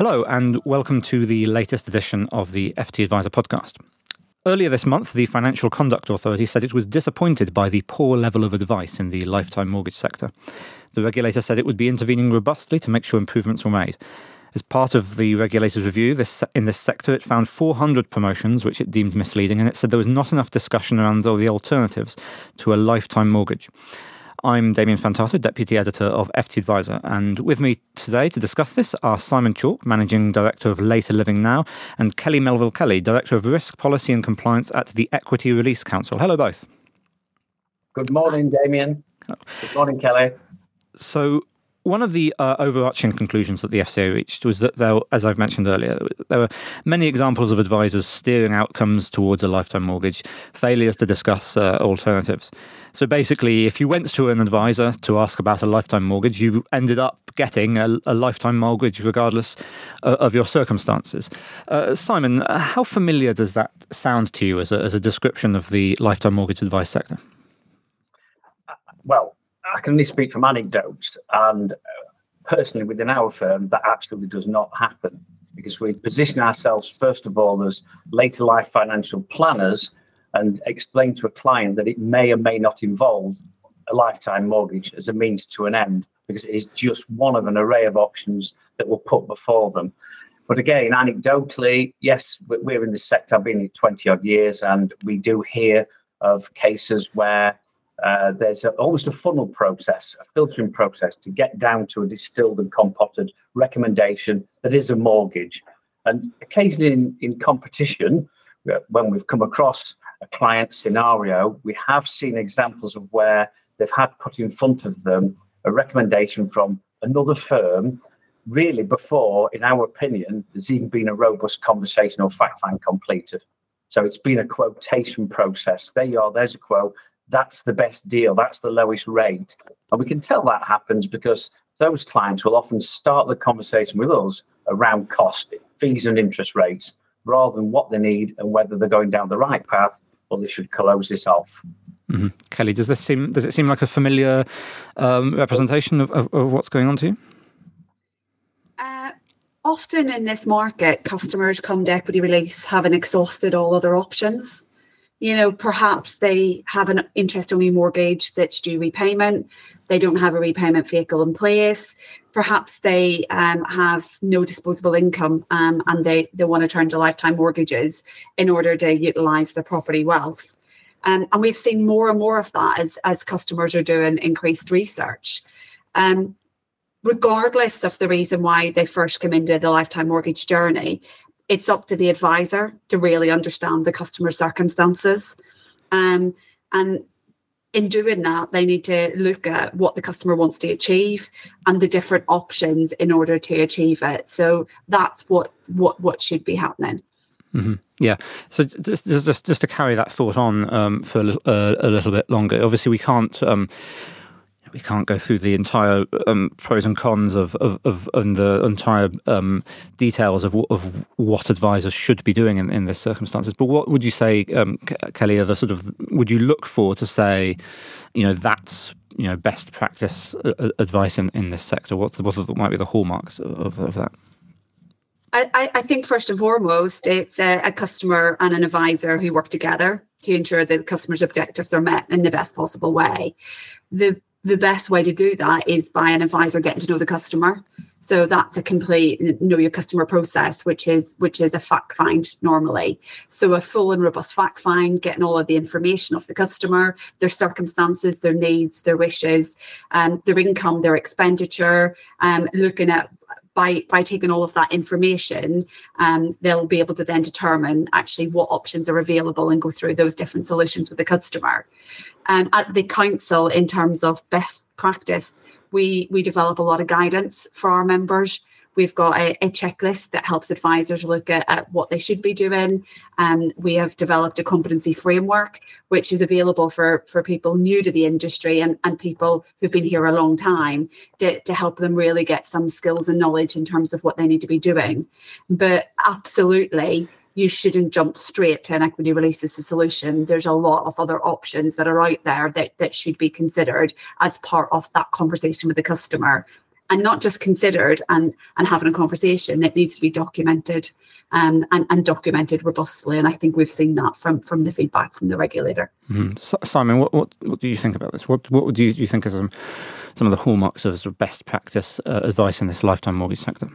Hello, and welcome to the latest edition of the FT Advisor podcast. Earlier this month, the Financial Conduct Authority said it was disappointed by the poor level of advice in the lifetime mortgage sector. The regulator said it would be intervening robustly to make sure improvements were made. As part of the regulator's review in this sector, it found 400 promotions which it deemed misleading, and it said there was not enough discussion around all the alternatives to a lifetime mortgage. I'm Damien Fantato, Deputy Editor of FT Advisor, and with me today to discuss this are Simon Chalk, Managing Director of Later Living Now, and Kelly Melville-Kelly, Director of Risk Policy and Compliance at the Equity Release Council. Hello, both. Good morning, Damien. Good morning, Kelly. So, one of the overarching conclusions that the FCA reached was that there, as I've mentioned earlier, there were many examples of advisors steering outcomes towards a lifetime mortgage, failures to discuss alternatives. So basically, if you went to an advisor to ask about a lifetime mortgage, you ended up getting a lifetime mortgage regardless of your circumstances. Simon, how familiar does that sound to you as a description of the lifetime mortgage advice sector? Well, I can only speak from anecdotes, and personally within our firm, that absolutely does not happen, because we position ourselves, first of all, as later life financial planners and explain to a client that it may or may not involve a lifetime mortgage as a means to an end, because it is just one of an array of options that we'll put before them. But again, anecdotally, yes, we're in this sector. I've been here 20 odd years, and we do hear of cases where there's almost a funnel process, a filtering process to get down to a distilled and compotted recommendation that is a mortgage. And occasionally in competition, when we've come across a client scenario, we have seen examples of where they've had put in front of them a recommendation from another firm, really before, in our opinion, there's even been a robust conversation or fact find completed. So it's been a quotation process. There you are, there's a quote. That's the best deal. That's the lowest rate. And we can tell that happens because those clients will often start the conversation with us around cost, fees and interest rates, rather than what they need and whether they're going down the right path or they should close this off. Mm-hmm. Kelly, does it seem like a familiar representation of what's going on to you? Often in this market, customers come to Equity Release having exhausted all other options. You know, perhaps they have an interest-only mortgage that's due repayment. They don't have a repayment vehicle in place. Perhaps they have no disposable income and they want to turn to lifetime mortgages in order to utilise their property wealth. And we've seen more and more of that as customers are doing increased research. Regardless of the reason why they first come into the lifetime mortgage journey, it's up to the advisor to really understand the customer's circumstances. And in doing that, they need to look at what the customer wants to achieve and the different options in order to achieve it. So that's what should be happening. Mm-hmm. Yeah. So just to carry that thought on for a little bit longer. Obviously, we can't go through the entire pros and cons of and the entire details of what advisors should be doing in this circumstances. But what would you say, Kelly, are the sort of would you look for to say, that's best practice advice in this sector? What might be the hallmarks of that? I think first and foremost, it's a customer and an advisor who work together to ensure that the customer's objectives are met in the best possible way. The best way to do that is by an advisor getting to know the customer. So that's a complete know your customer process, which is a fact find normally. So a full and robust fact find, getting all of the information of the customer, their circumstances, their needs, their wishes, their income, their expenditure, looking at by taking all of that information, they'll be able to then determine actually what options are available and go through those different solutions with the customer. At the council, in terms of best practice, we develop a lot of guidance for our members. We've got a checklist that helps advisors look at what they should be doing. We have developed a competency framework, which is available for people new to the industry and people who've been here a long time to help them really get some skills and knowledge in terms of what they need to be doing. But absolutely, you shouldn't jump straight to an equity release as a solution. There's a lot of other options that are out there that should be considered as part of that conversation with the customer. and not just considered and having a conversation. That needs to be documented and documented robustly. And I think we've seen that from the feedback from the regulator. Mm-hmm. So, Simon, what do you think about this? What do you think are some of the hallmarks of sort of best practice advice in this lifetime mortgage sector?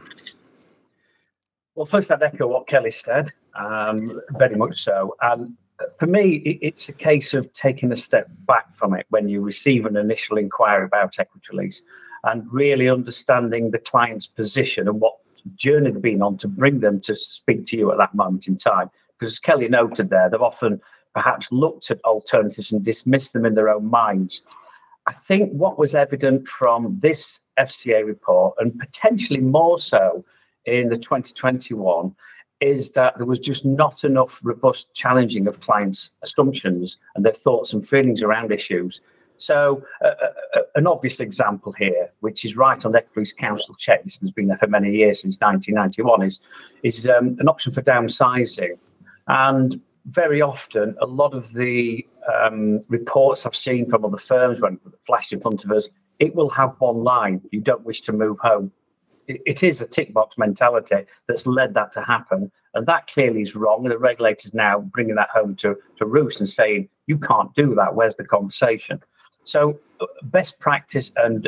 Well, first I'd echo what Kelly said, very much so. For me, it's a case of taking a step back from it when you receive an initial inquiry about equity release and really understanding the client's position and what journey they've been on to bring them to speak to you at that moment in time. Because as Kelly noted there, they've often perhaps looked at alternatives and dismissed them in their own minds. I think what was evident from this FCA report, and potentially more so in the 2021, is that there was just not enough robust challenging of clients' assumptions and their thoughts and feelings around issues. So an obvious example here, which is right on the Equities Council checklist and has been there for many years, since 1991, is an option for downsizing. And very often, a lot of the reports I've seen from other firms when flashed in front of us, it will have one line: you don't wish to move home. It is a tick box mentality that's led that to happen. And that clearly is wrong. The regulator's now bringing that home to roost and saying, you can't do that. Where's the conversation? So best practice and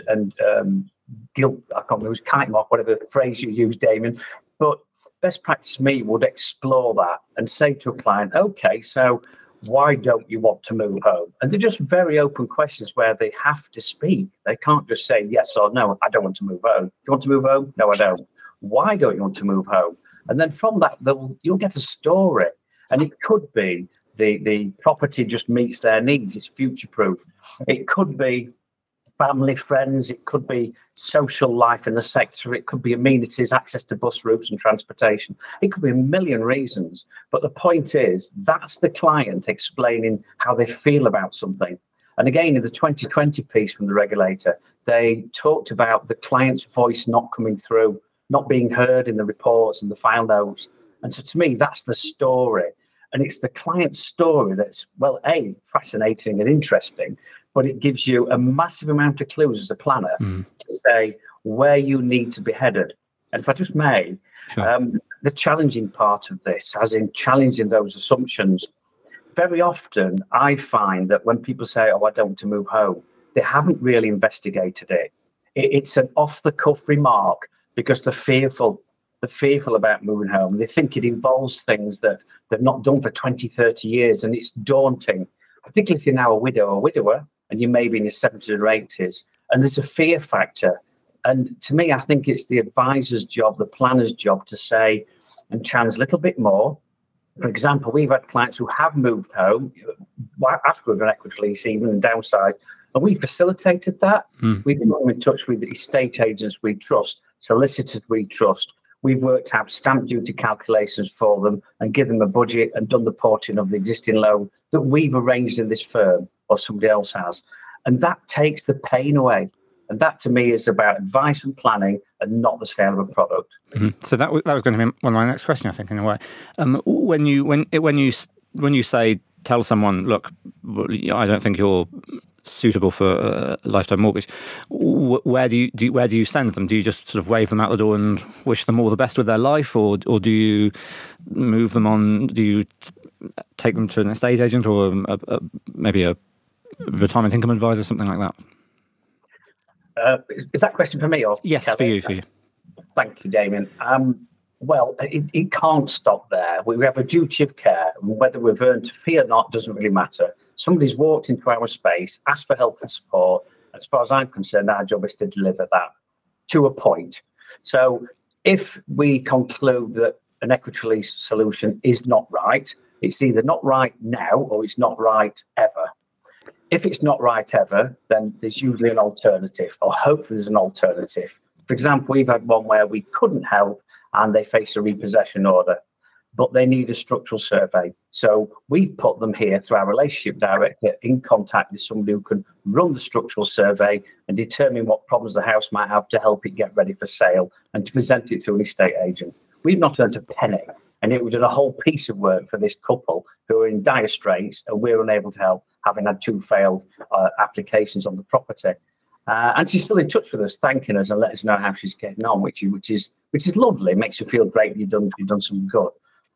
guilt, I can't remember, it was kiting off, whatever phrase you use, Damien. But best practice to me would explore that and say to a client, okay, so why don't you want to move home? And they're just very open questions where they have to speak. They can't just say yes or no, I don't want to move home. Do you want to move home? No, I don't. Why don't you want to move home? And then from that, you'll get a story. And it could be the property just meets their needs. It's future-proof. It could be family, friends. It could be social life in the sector. It could be amenities, access to bus routes and transportation. It could be a million reasons. But the point is, that's the client explaining how they feel about something. And again, in the 2020 piece from the regulator, they talked about the client's voice not coming through, not being heard in the reports and the file notes. And so to me, that's the story. And it's the client's story that's, well, A, fascinating and interesting, but it gives you a massive amount of clues as a planner to say where you need to be headed. And if I just may, sure. The challenging part of this, as in challenging those assumptions, very often I find that when people say, oh, I don't want to move home, they haven't really investigated it. It's an off-the-cuff remark because they're fearful about moving home. They think it involves things that they've not done for 20, 30 years, and it's daunting, particularly if you're now a widow or widower, and you may be in your 70s or 80s, and there's a fear factor. And to me, I think it's the advisor's job, the planner's job to say and challenge a little bit more. For example, we've had clients who have moved home after an equity release, even and downsized, and we facilitated that. We've been in touch with the estate agents we trust, solicitors we trust. We've worked out stamp duty calculations for them and given them a budget and done the porting of the existing loan that we've arranged in this firm or somebody else has. And that takes the pain away. And that to me is about advice and planning and not the sale of a product. Mm-hmm. So that was going to be one of my next questions, I think, in a way. When you say, tell someone, look, I don't think you're suitable for a lifetime mortgage, where do you send them? Do you just sort of wave them out the door and wish them all the best with their life, or do you move them on? Do you take them to an estate agent or maybe a retirement income advisor, something like that? Is that question for me or yes, Kelly? for you. Thank you, Damien. Well, it can't stop there. We have a duty of care, and whether we've earned a fee or not doesn't really matter. Somebody's walked into our space, asked for help and support. As far as I'm concerned, our job is to deliver that to a point. So if we conclude that an equity release solution is not right, it's either not right now or it's not right ever. If it's not right ever, then there's usually an alternative, or hopefully there's an alternative. For example, we've had one where we couldn't help and they face a repossession order, but they need a structural survey. So we put them here through our relationship director in contact with somebody who can run the structural survey and determine what problems the house might have to help it get ready for sale and to present it to an estate agent. We've not earned a penny, and it was a whole piece of work for this couple who are in dire straits, and we're unable to help, having had 2 failed applications on the property. And she's still in touch with us, thanking us and letting us know how she's getting on, which is lovely. It makes you feel great. You've done some good.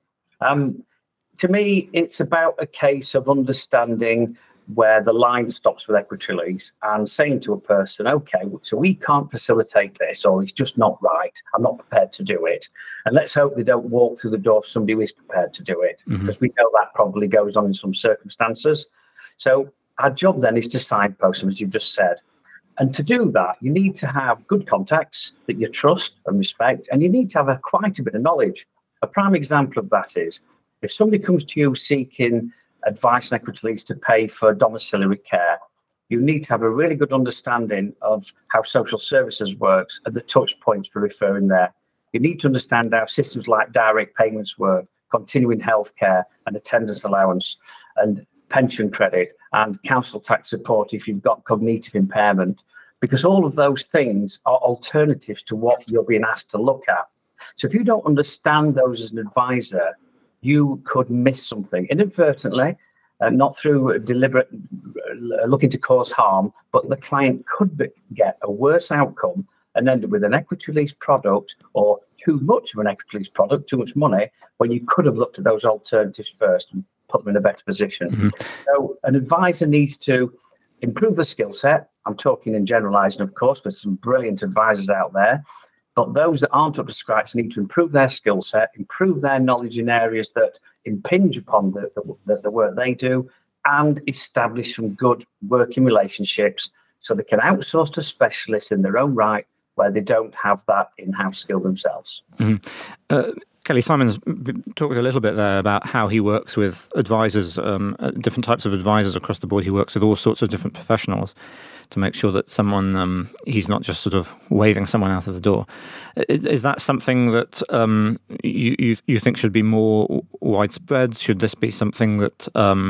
To me, it's about a case of understanding where the line stops with equity release and saying to a person, okay, so we can't facilitate this, or it's just not right. I'm not prepared to do it. And let's hope they don't walk through the door if somebody who is prepared to do it, because we know that probably goes on in some circumstances. So our job then is to signpost them, as you've just said. And to do that, you need to have good contacts that you trust and respect, and you need to have quite a bit of knowledge. A prime example of that is if somebody comes to you seeking advice and equity release to pay for domiciliary care, you need to have a really good understanding of how social services works and the touch points for referring there. You need to understand how systems like direct payments work, continuing healthcare and attendance allowance and pension credit and council tax support if you've got cognitive impairment, because all of those things are alternatives to what you're being asked to look at. So if you don't understand those as an advisor, you could miss something inadvertently, not through deliberate looking to cause harm, but the client could get a worse outcome and end up with an equity release product or too much of an equity release product, too much money, when you could have looked at those alternatives first and put them in a better position. So an advisor needs to improve the skill set. I'm talking in generalizing, of course, there's some brilliant advisors out there. But those that aren't up to scratch need to improve their skill set, improve their knowledge in areas that impinge upon the work they do, and establish some good working relationships so they can outsource to specialists in their own right where they don't have that in-house skill themselves. Kelly Simons talked a little bit there about how he works with advisors, different types of advisors across the board. He works with all sorts of different professionals to make sure that someone, he's not just sort of waving someone out of the door. Is that something that you think should be more widespread? Should this be something that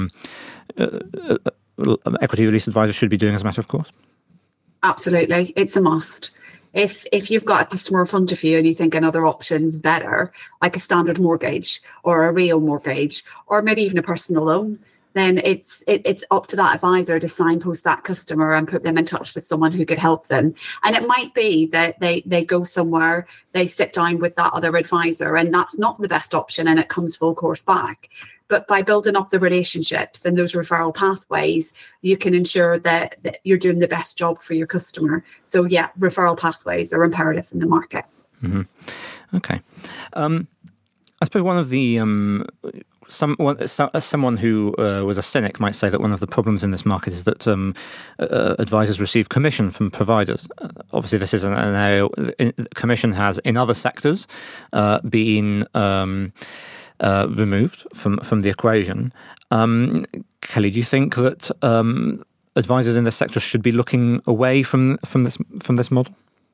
equity release advisors should be doing as a matter of course? Absolutely. It's a must. If you've got a customer in front of you and you think another option's better, like a standard mortgage or a real mortgage, or maybe even a personal loan, then it's up to that advisor to signpost that customer and put them in touch with someone who could help them. And it might be that they go somewhere, they sit down with that other advisor, and that's not the best option and it comes full course back. But by building up the relationships and those referral pathways, you can ensure that you're doing the best job for your customer. So yeah, referral pathways are imperative in the market. Okay. I suppose one of the someone who was a cynic might say that one of the problems in this market is that advisors receive commission from providers. Obviously, this is an area commission has in other sectors been removed from the equation. Kelly, do you think that advisors in this sector should be looking away from this model?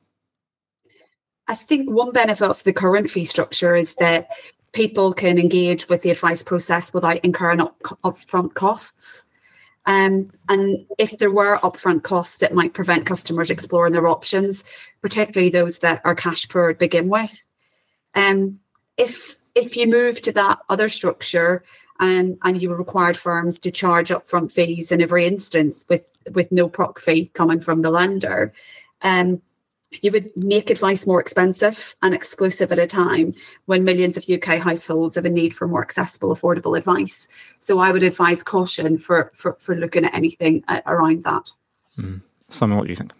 I think one benefit of the current fee structure is that people can engage with the advice process without incurring upfront costs. And if there were upfront costs, it might prevent customers exploring their options, particularly those that are cash poor to begin with. If you move to that other structure and you required firms to charge upfront fees in every instance with no proc fee coming from the lender, you would make advice more expensive and exclusive at a time when millions of UK households have a need for more accessible, affordable advice. So I would advise caution for looking at anything around that. Simon, what do you think?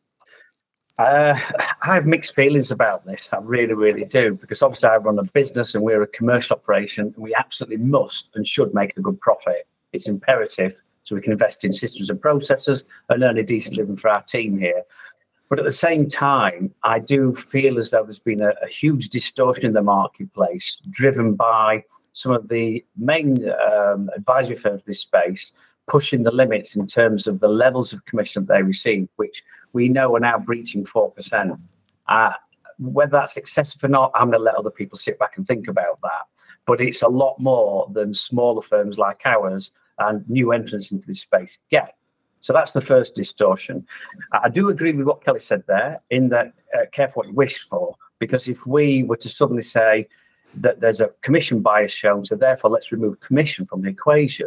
I have mixed feelings about this. I really, really do, because obviously I run a business and we're a commercial operation, and we absolutely must and should make a good profit. It's imperative so we can invest in systems and processes and earn a decent living for our team here. But at the same time, I do feel as though there's been a huge distortion in the marketplace driven by some of the main advisory firms in this space pushing the limits in terms of the levels of commission that they receive, which we know are now breaching 4%. Whether that's excessive or not, I'm going to let other people sit back and think about that. But it's a lot more than smaller firms like ours and new entrants into this space get. So that's the first distortion. I do agree with what Kelly said there, in that careful what you wish for, because if we were to suddenly say that there's a commission bias shown, so therefore let's remove commission from the equation,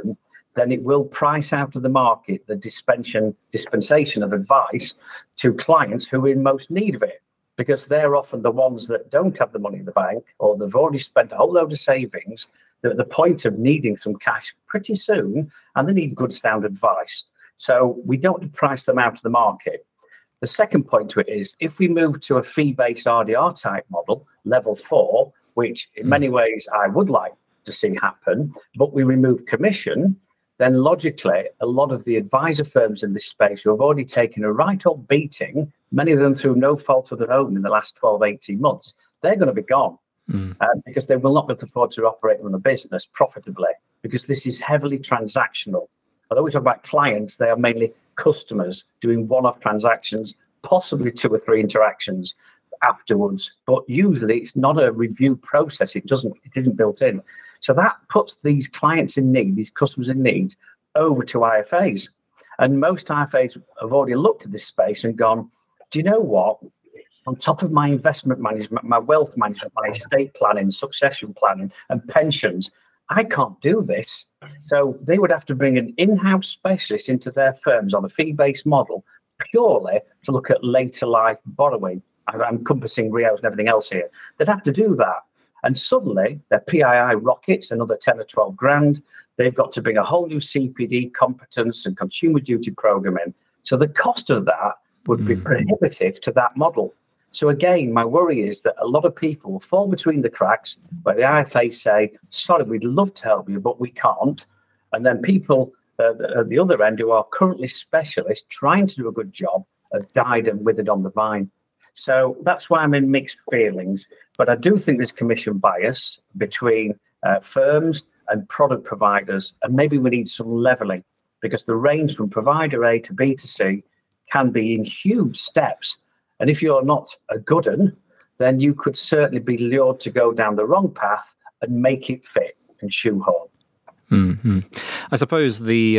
then it will price out of the market the dispensation of advice to clients who are in most need of it, because they're often the ones that don't have the money in the bank, or they've already spent a whole load of savings. They're at the point of needing some cash pretty soon, and they need good sound advice. So we don't price them out of the market. The second point to it is, if we move to a fee-based RDR type model, level 4, which in many ways I would like to see happen, but we remove commission, then logically, a lot of the advisor firms in this space who have already taken a right old beating, many of them through no fault of their own in the last 12, 18 months, they're going to be gone because they will not be able to afford to operate and run a business profitably, because this is heavily transactional. Although we talk about clients, they are mainly customers doing one-off transactions, possibly 2 or 3 interactions afterwards. But usually it's not a review process. It isn't built in. So that puts these clients in need, these customers in need, over to IFAs. And most IFAs have already looked at this space and gone, do you know what? On top of my investment management, my wealth management, my estate planning, succession planning, and pensions, I can't do this. So they would have to bring an in-house specialist into their firms on a fee-based model purely to look at later life borrowing. I'm encompassing RIOs and everything else here. They'd have to do that. And suddenly their PII rockets another 10 or 12 grand. They've got to bring a whole new CPD competence and consumer duty program in. So the cost of that would be prohibitive to that model. So again, my worry is that a lot of people will fall between the cracks where the IFA say, sorry, we'd love to help you, but we can't. And then people at the other end who are currently specialists trying to do a good job have died and withered on the vine. So that's why I'm in mixed feelings. But I do think there's commission bias between firms and product providers. And maybe we need some leveling, because the range from provider A to B to C can be in huge steps. And if you're not a good one, then you could certainly be lured to go down the wrong path and make it fit and shoehorn. Mm-hmm. I suppose the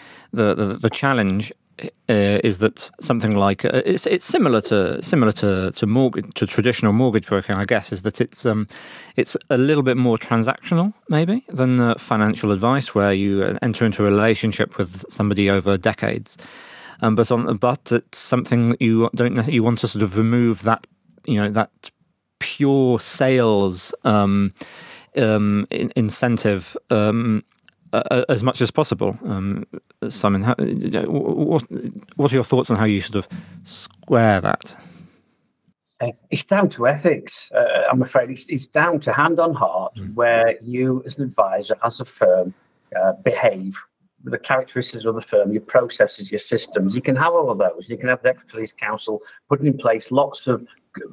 challenge is that something like it's similar to mortgage, to traditional mortgage broking, I guess, is that it's a little bit more transactional maybe than financial advice, where you enter into a relationship with somebody over decades. But it's something that you want to sort of remove that, that pure sales incentive as much as possible. Simon, what are your thoughts on how you sort of square that? It's down to ethics. I'm afraid it's down to hand on heart, where you as an advisor, as a firm, behave with the characteristics of the firm, your processes, your systems. You can have all of those. You can have the Equity Release Council putting in place lots of,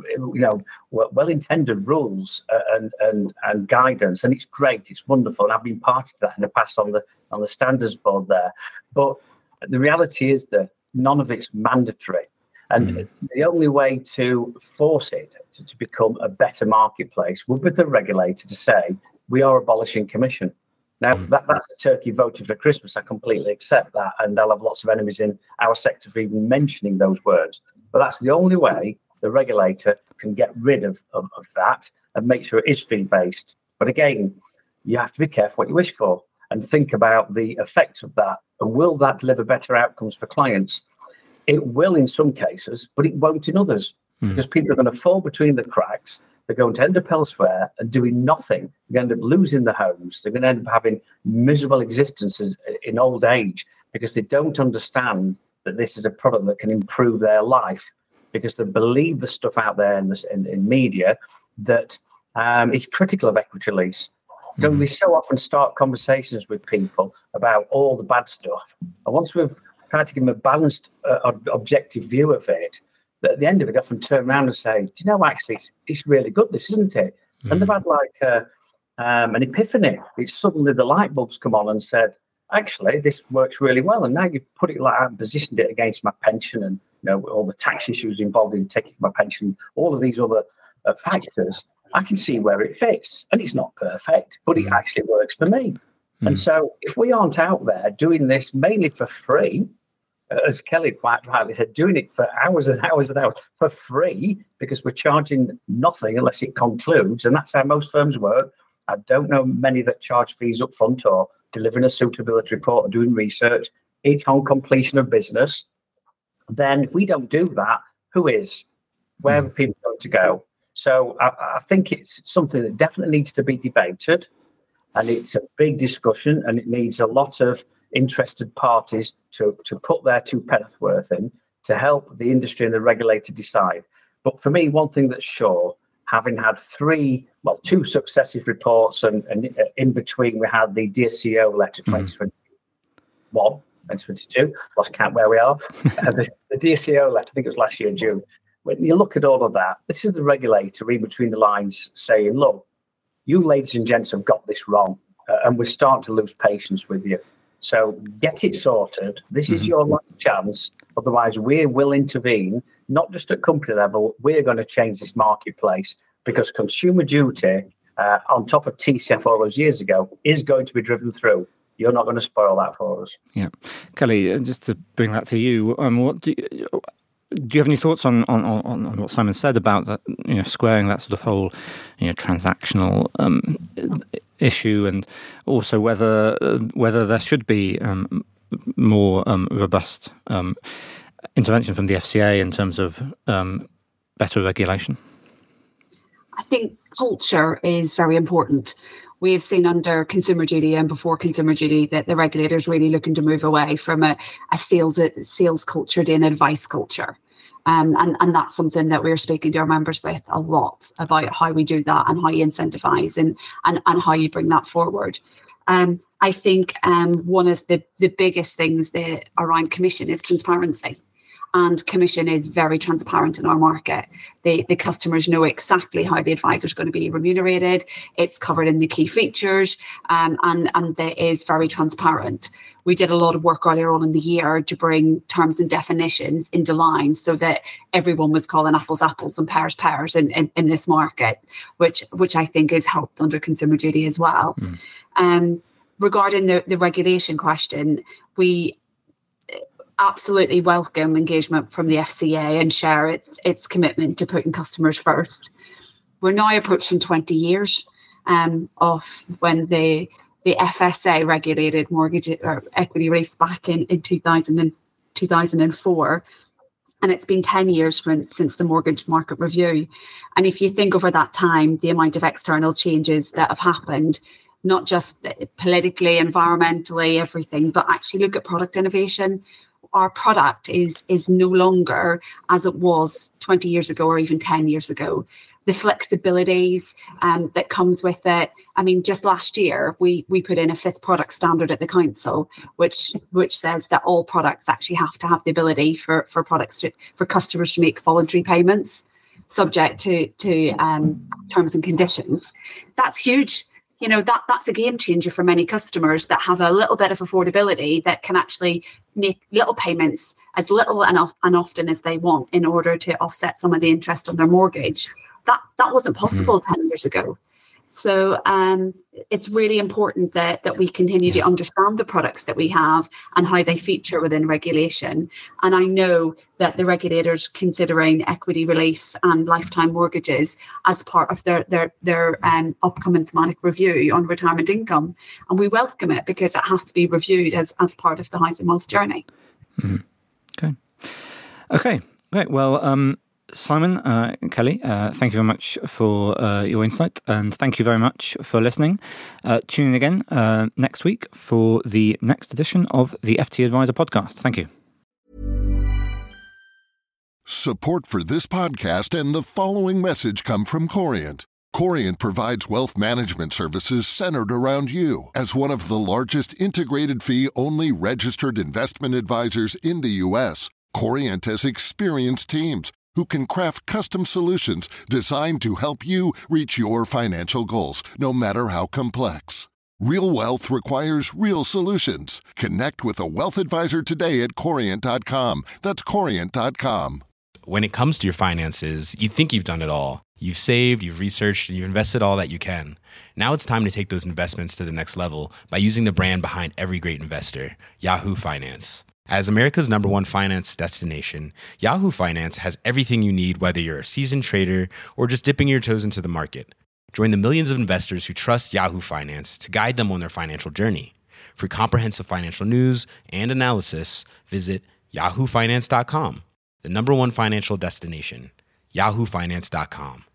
well-intended rules and guidance, and it's great. It's wonderful, and I've been part of that in the past on the standards board there. But the reality is that none of it's mandatory, and the only way to force it to become a better marketplace would be the regulator to say we are abolishing commission. Now, that's a turkey voted for Christmas. I completely accept that, and I'll have lots of enemies in our sector for even mentioning those words. But that's the only way the regulator can get rid of that and make sure it is fee-based. But again, you have to be careful what you wish for and think about the effects of that. And will that deliver better outcomes for clients? It will in some cases, but it won't in others, because people are going to fall between the cracks. They're going to end up elsewhere and doing nothing. They're going to end up losing their homes. They're going to end up having miserable existences in old age because they don't understand that this is a product that can improve their life, because they believe the stuff out there in media that is critical of equity release. Don't we so often start conversations with people about all the bad stuff? And once we've tried to give them a balanced, objective view of it, at the end of it, often turn around and say, do you know, actually, it's really good, this, isn't it? And they've had like an epiphany. It's suddenly the light bulbs come on and said, actually, this works really well. And now you've put it like that and positioned it against my pension and all the tax issues involved in taking my pension, all of these other factors. I can see where it fits. And it's not perfect, but it actually works for me. And so if we aren't out there doing this mainly for free, as Kelly quite rightly said, doing it for hours and hours and hours for free, because we're charging nothing unless it concludes, and that's how most firms work. I don't know many that charge fees up front or delivering a suitability report or doing research. It's on completion of business. Then if we don't do that, who is? Where are people going to go? So I think it's something that definitely needs to be debated, and it's a big discussion, and it needs a lot of interested parties to put their two penneth worth in to help the industry and the regulator decide. But for me, one thing that's sure, having had two successive reports, and in between we had the Dear CEO letter 2021, 2022, lost count where we are. The Dear CEO letter, I think it was last year, June. When you look at all of that, this is the regulator reading between the lines saying, look, you ladies and gents have got this wrong, and we're starting to lose patience with you. So get it sorted. This is your last chance. Otherwise, we will intervene, not just at company level. We're going to change this marketplace, because Consumer Duty, on top of TCF all those years ago, is going to be driven through. You're not going to spoil that for us. Yeah. Kelly, just to bring that to you, what do you have any thoughts on what Simon said about that, squaring that sort of whole, transactional issue, and also whether there should be more robust intervention from the FCA in terms of better regulation? I think culture is very important. We have seen under Consumer Duty and before Consumer Duty that the regulator's really looking to move away from a sales culture to an advice culture. And that's something that we're speaking to our members with a lot about, how we do that and how you incentivise and how you bring that forward. I think one of the biggest things around commission is transparency. And commission is very transparent in our market. The customers know exactly how the advisor is going to be remunerated. It's covered in the key features, and it is very transparent. We did a lot of work earlier on in the year to bring terms and definitions into line so that everyone was calling apples apples and pears in this market, which I think has helped under Consumer Duty as well. Regarding the regulation question, we absolutely welcome engagement from the FCA and share its commitment to putting customers first. We're now approaching 20 years of when the FSA regulated mortgage or equity release back in 2004. And it's been 10 years since the mortgage market review. And if you think over that time, the amount of external changes that have happened, not just politically, environmentally, everything, but actually look at product innovation. Our product is no longer as it was 20 years ago or even 10 years ago. The flexibilities that comes with it. I mean, just last year, we put in a 5th product standard at the council, which says that all products actually have to have the ability for customers to make voluntary payments subject to terms and conditions. That's huge. That's a game changer for many customers that have a little bit of affordability that can actually make little payments as little and often as they want in order to offset some of the interest on their mortgage. That wasn't possible 10 years ago. So it's really important that we continue to understand the products that we have and how they feature within regulation. And I know that the regulators considering equity release and lifetime mortgages as part of their upcoming thematic review on retirement income. And we welcome it because it has to be reviewed as part of the housing wealth journey. Mm-hmm. Okay, great. Well, Simon, Kelly, thank you very much for your insight, and thank you very much for listening. Tune in again next week for the next edition of the FT Advisor podcast. Thank you. Support for this podcast and the following message come from Corient. Corient provides wealth management services centered around you. As one of the largest integrated fee-only registered investment advisors in the U.S., Corient has experienced teams who can craft custom solutions designed to help you reach your financial goals, no matter how complex. Real wealth requires real solutions. Connect with a wealth advisor today at Corient.com. That's Corient.com. When it comes to your finances, you think you've done it all. You've saved, you've researched, and you've invested all that you can. Now it's time to take those investments to the next level by using the brand behind every great investor, Yahoo Finance. As America's #1 finance destination, Yahoo Finance has everything you need, whether you're a seasoned trader or just dipping your toes into the market. Join the millions of investors who trust Yahoo Finance to guide them on their financial journey. For comprehensive financial news and analysis, visit yahoofinance.com, the #1 financial destination, yahoofinance.com.